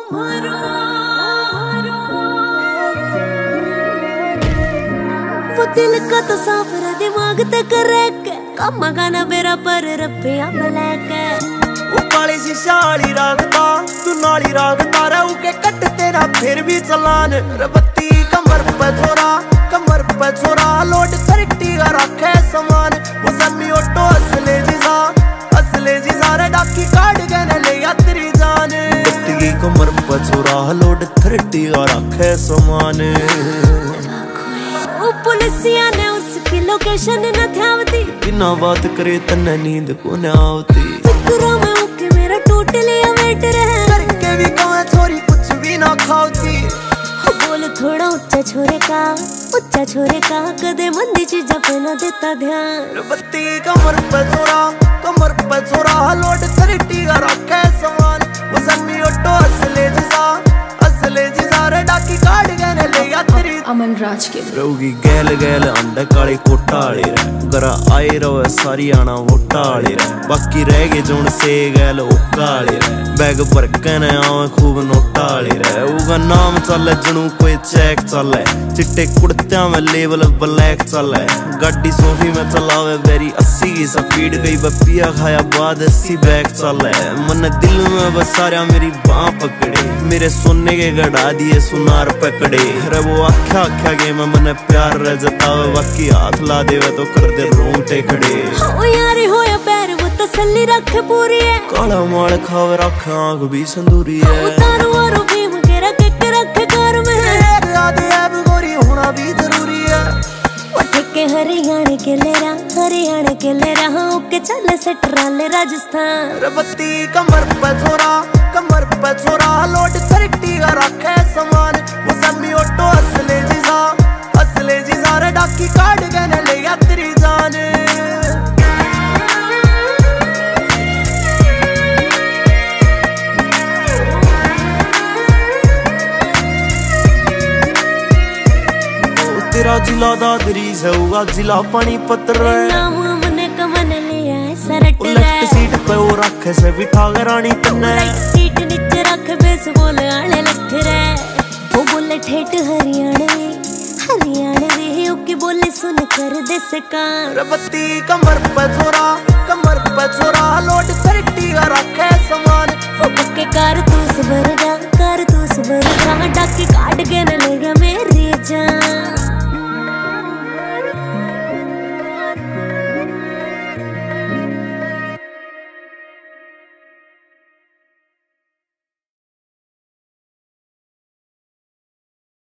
वो दिल का तो साफ रहा दिमाग ते करैक कम गाना मेरा पर रब्बिया ब्लैक वो काली सी शाली रागता तू नाली रागता रहू के कट तेरा फिर भी चलान रबत्ती कमर पे छोरा लोड करटी का रखे समान वो समी ऑटो असले जीजा रे डाकी काट के न ले या तेरी जान रबत्ती कमर पे छोरा लोड करटी का रखे समान ओ पुलिसिया ने उसकी लोकेशन न ध्यावती बिना बात करे तन्ने नींद को न आवती फिक्रों में ओके मेरा टोटली अवेट रहे करके भी कहाँ छोरी कुछ भी ना खाती बोल थोड़ा उच्चा छोरे का कदे मंदी चीजा पे न देता ध्यान रबत्ती कमर पे छोरा लोड करटी का रखे समान वो समी ऑटो असले जीजा रे डाकी काट के न ले या तेरी अमन राज के रहोगी गैल अंडे काली कोटाले रे गरा आए रवे सारी आना वोटाले रे बाकी रह गए जोन से गैल ओकाले रे बैग भर के न आवे खूब नोटाले रे उगा नाम चले जनू कोई चेक चले चिट्टे कुर्तियां में लेवल ब्लैक चले गाड़ी सोफी में चलावे वेरी 80 की स्पीड गई बपिया खाया बाद 80 बैग चले मन दिल में बस सारा मेरी बाँ पकड़े मेरे सोने के गड़ा दिए सुनार पकड़े रे वो आख्या के मैं प्यार रह जतावे बाकी हाथ ला देवे तो कर दे रोंगटे खड़े ओ यारी होया पैर वो तसल्ली रख पूरी है काला माल खावे रख आंख भी संदूरी है उतारू और भीम के रख कार में याद है गोरी होना भी जरूरी है उठ के हरियाणा के ले रहा ओके चल से ट्राले राजस्थान रबत्ती कमर पे छोरा लोड करटी का रखे समान वो समी ऑटो असले जीजा रे डाकी काट के न ले या तेरी जान तेरा जिला दादरी होगा जिला पानीपत नाम हमने कमन लिया है सरट लेफ्ट सीट पे वो रखे से बिठा के रानी तन्ने सीट नीचे रख बेस बोल आले लख रे वो बोले ठेठ हरियाणवी ओके बोले सुन कर दे से कान रबत्ती कमर पे छोरा लोड करटी का रखे समान वो पक्के कारतूस भर जा डाके काट के न लेगा मेरी जान।